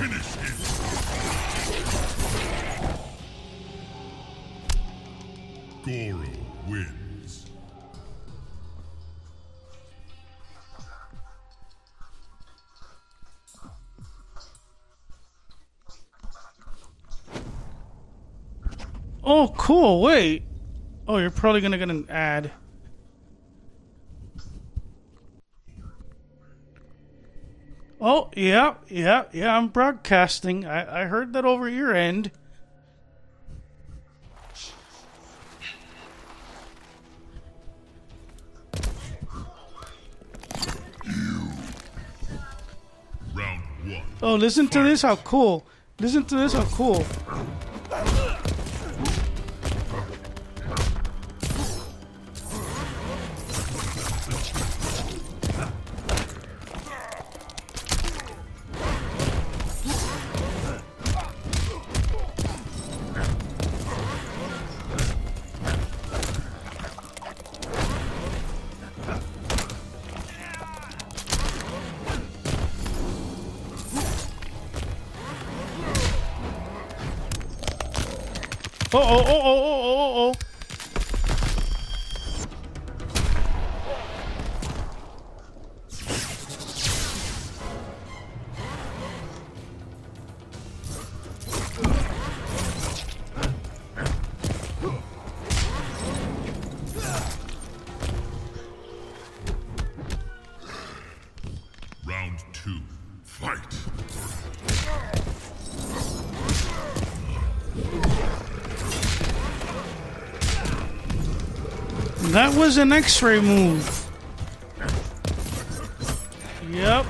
Finish him. Goro wins. Oh, cool. Wait. Oh, you're probably gonna get an ad. Oh, yeah. I'm broadcasting. I heard that over your end. Round one. Oh, listen to this. How cool. Listen to this. How cool. Oh. Round two. Fight. That was an X-ray move. Yep.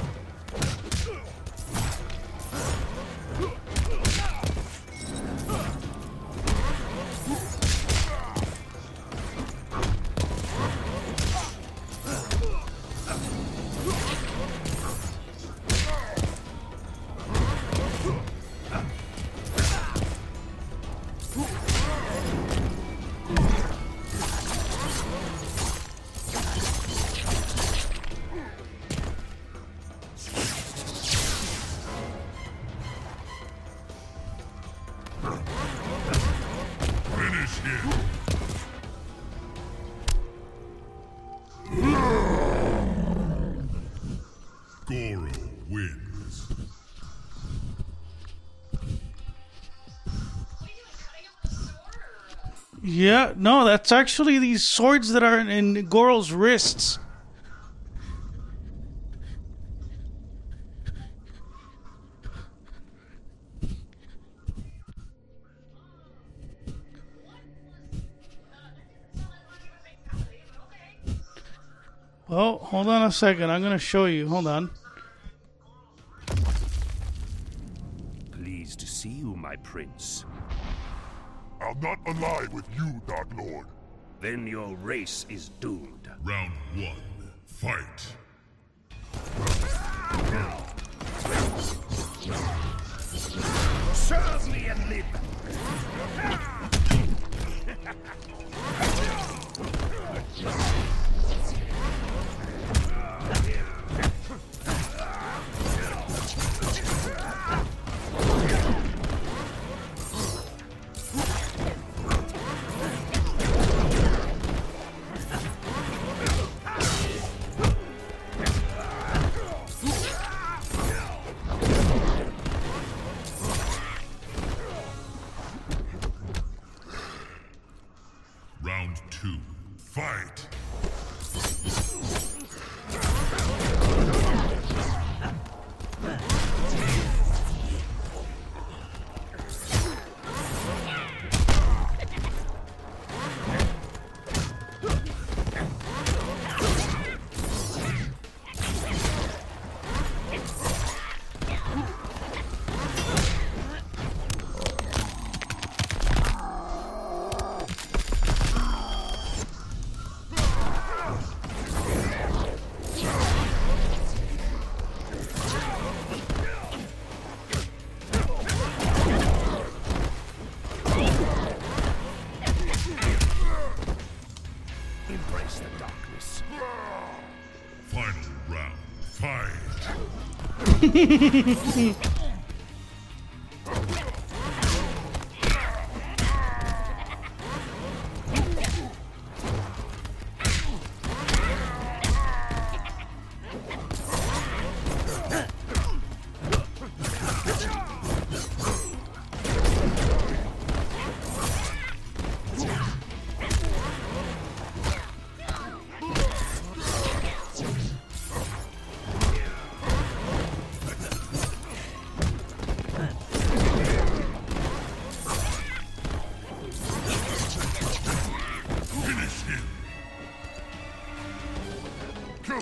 Finish him. Goro wins. Yeah, no, that's actually these swords that are in Goro's wrists. Oh, hold on a second. I'm going to show you. Hold on. Pleased to see you, my prince. I'll not ally with you, Dark Lord. Then your race is doomed. Round one. Fight. Serve me and live! Round two. Fight. Embrace the darkness. Final round. Fight.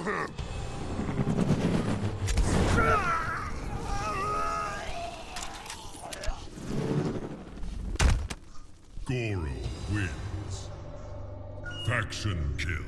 Goro wins. Faction kill.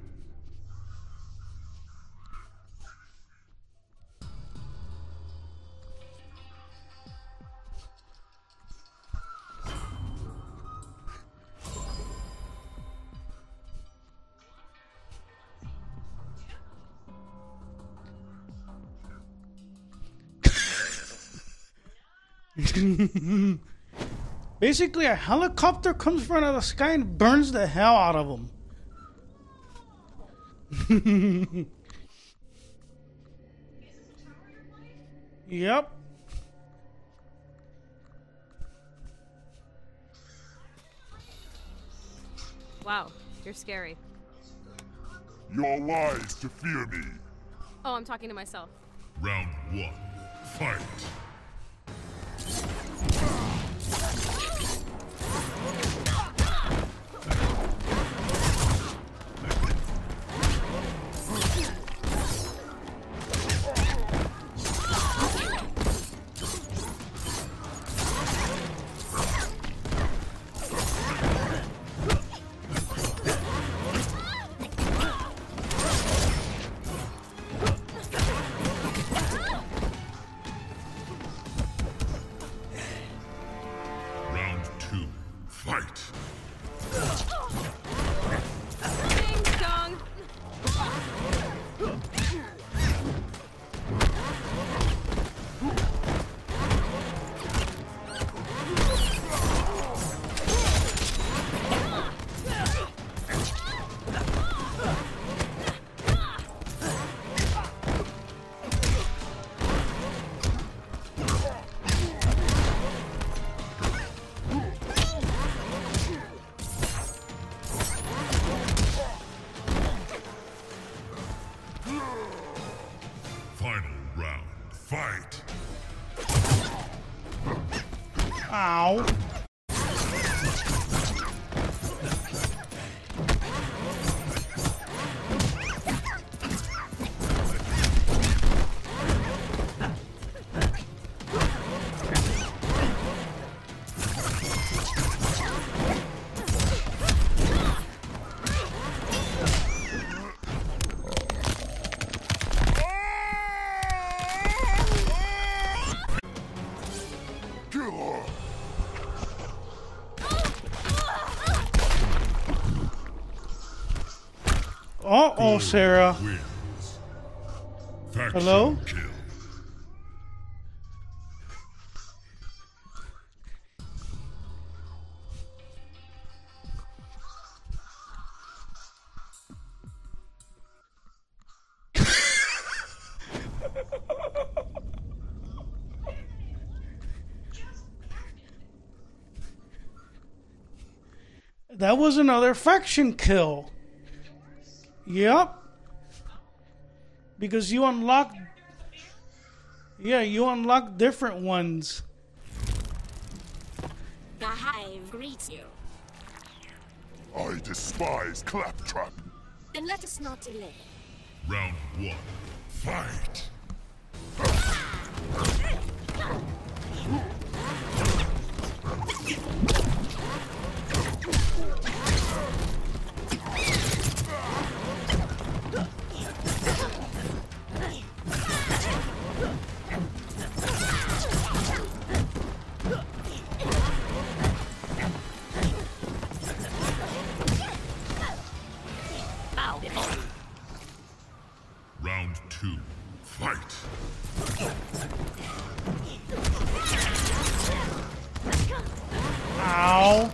Basically, a helicopter comes from out of the sky and burns the hell out of them. Yep. Wow, you're scary. You're wise to fear me. Oh, I'm talking to myself. Round 1. Fight. Round 2. Fight. Ding dong. Final round. Fight. Ow. Killer. Uh-oh, Sarah. Wins. Faction Hello? kill. That was another faction kill. Yep. Because you unlock... Yeah, you unlock different ones. The Hive greets you. I despise Claptrap. Then let us not delay. Round 1. Fight. Bow before me. Round 2. Fight. Ow.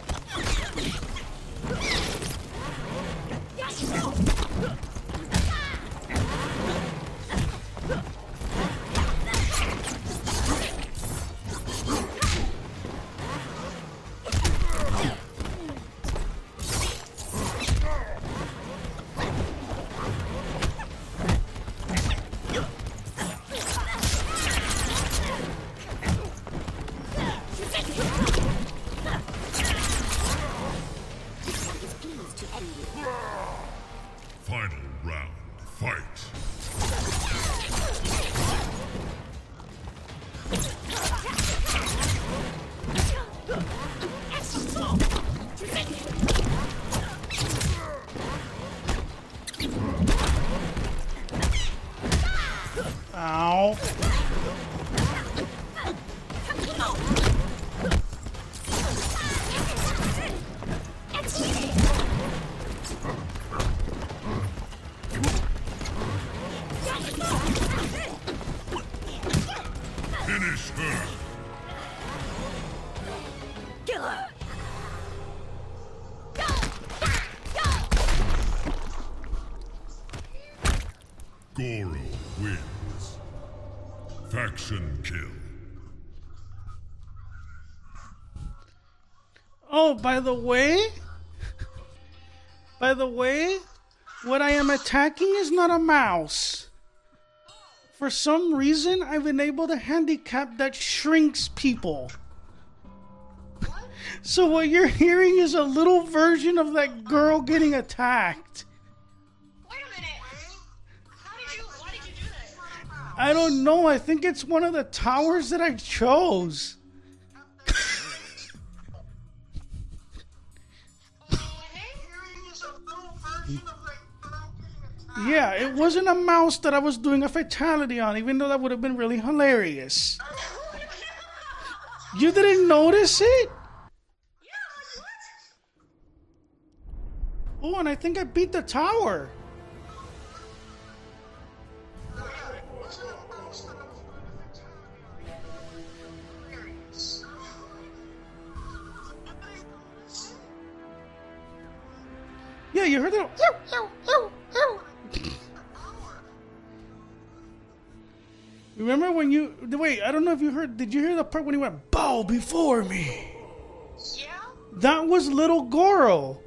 Finish her. Killer. Goro wins. Faction kill. Oh, by the way, what I am attacking is not a mouse. For some reason, I've been able to handicap that shrinks people. So what you're hearing is a little version of that girl getting attacked. Wait a minute. Why did you do that? I don't know. I think it's one of the towers that I chose. Yeah, it wasn't a mouse that I was doing a fatality on, even though that would have been really hilarious. You didn't notice it? Oh, and I think I beat the tower. Yeah, you heard that? Remember when you... Wait, I don't know if you heard... Did you hear the part when he went, bow before me? Yeah? That was little Goro.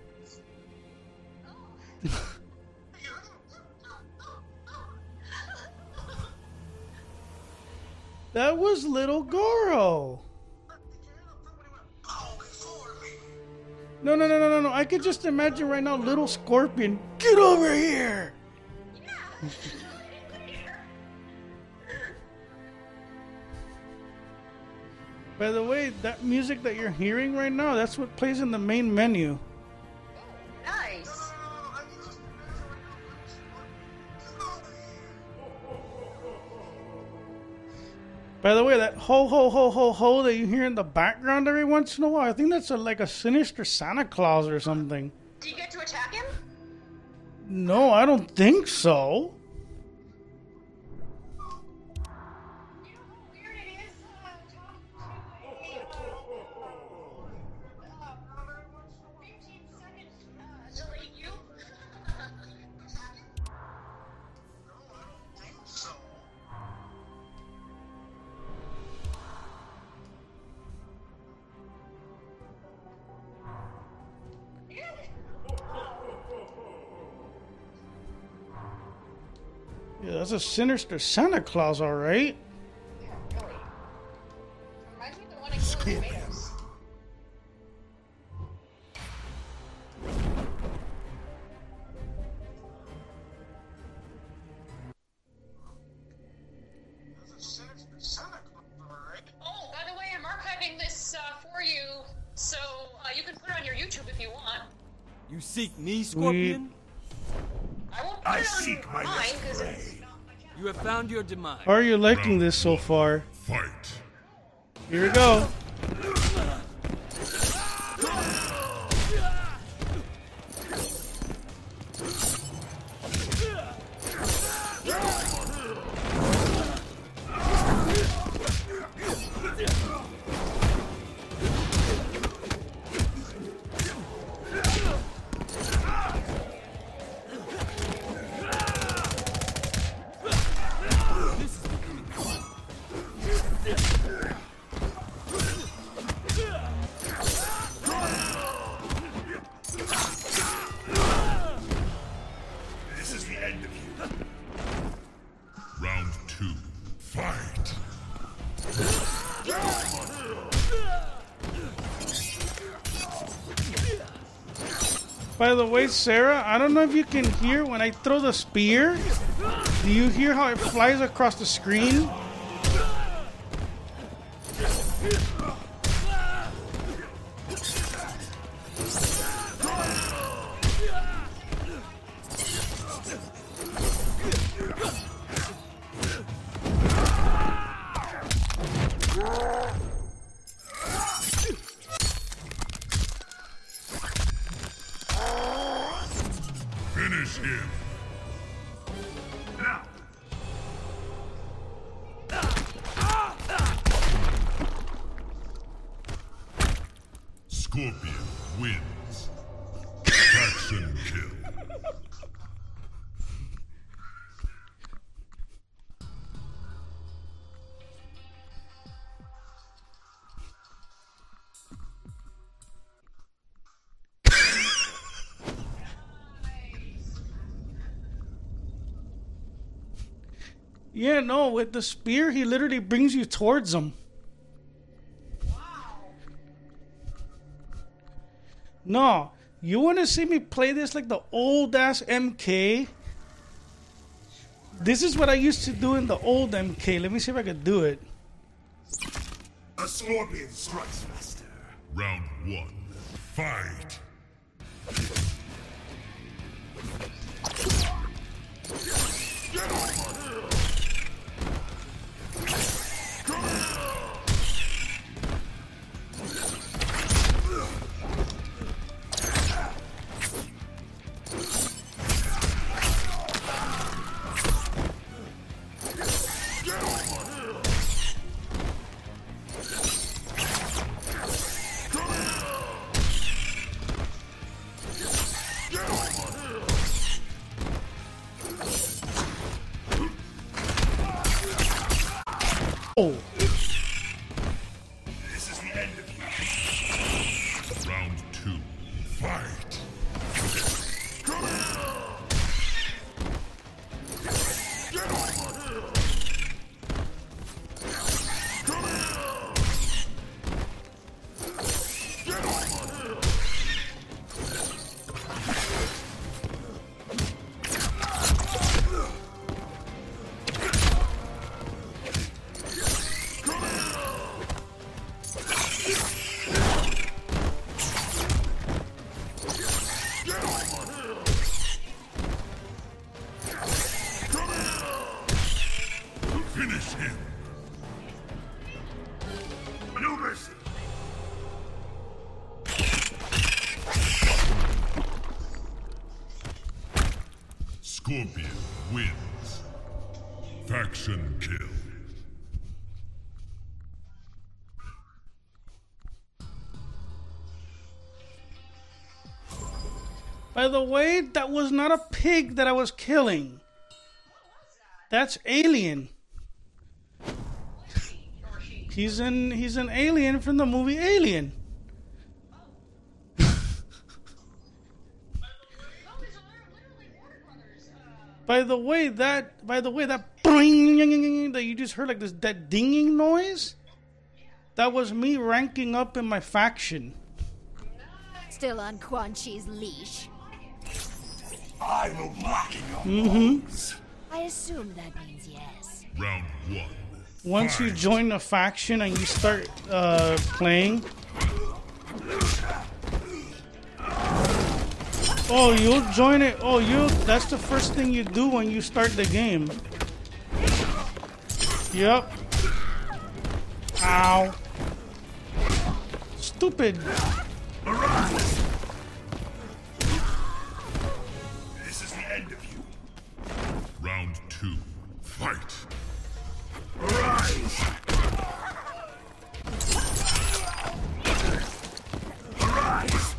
That was little Goro. No. I could just imagine right now little Scorpion. Get over here. By the way, that music that you're hearing right now, that's what plays in the main menu. Nice. By the way, that ho ho ho ho ho that you hear in the background every once in a while, I think that's like a sinister Santa Claus or something. Do you get to attack him? No, I don't think so. You know how weird it is to 15 seconds delete you? Yeah, that's a sinister Santa Claus, all right. Yeah, really. Reminds me of the one in Killing Tomatoes. Oh, by the way, I'm archiving this for you, so you can put it on your YouTube if you want. You seek me, Scorpion? I won't put I it on seek my mine last because prey. it's not my channel. You have found your demise. How are you liking this so far? Fight. Here we go. This is the end of you. Round 2. Fight. By the way, Sarah, I don't know if you can hear when I throw the spear. Do you hear how it flies across the screen? Finish him. Scorpion wins. Faction kill. Yeah, no, with the spear, he literally brings you towards him. No, you want to see me play this like the old-ass MK? This is what I used to do in the old MK. Let me see if I can do it. A scorpion strikes faster. Round 1. Fight. Oh. This is the end of you. Round 2. Fight. Finish him. No mercy. Scorpion wins. Faction kill. By the way, that was not a pig that I was killing. That's Alien. He's an alien from the movie Alien. By the way, that boing that you just heard, like that dinging noise, that was me ranking up in my faction. Still on Quan Chi's leash. I will blacken your bones. I assume that means yes. Round 1. Once you join the faction and you start playing, oh, you'll join it. Oh, that's the first thing you do when you start the game. Yep. Ow. Stupid. Arise! This is the end of you. Round 2. Fight. Arise! Arise!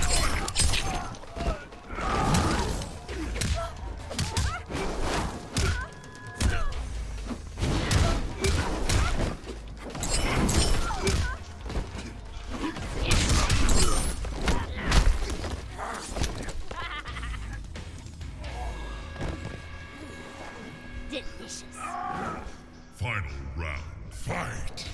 Delicious. Final round. Fight.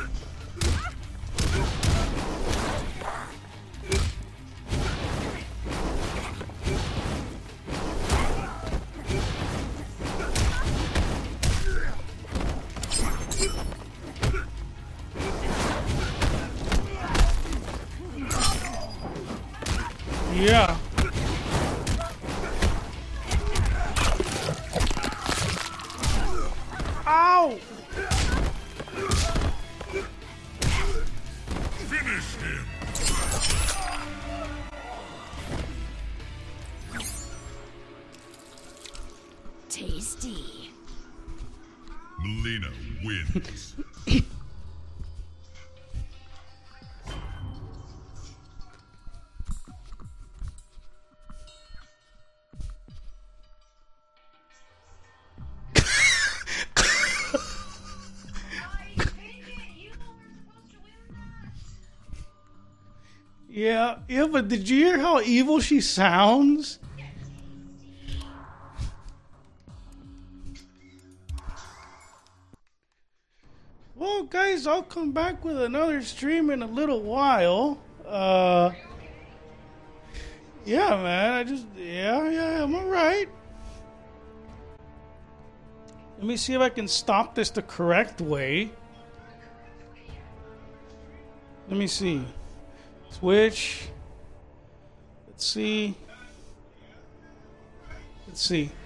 Yeah. Ow! Finish him. Tasty. Melina wins. Yeah, but did you hear how evil she sounds? Well, guys, I'll come back with another stream in a little while. Yeah, man, yeah, I'm alright. Let me see if I can stop this the correct way. Let me see. Switch. Let's see.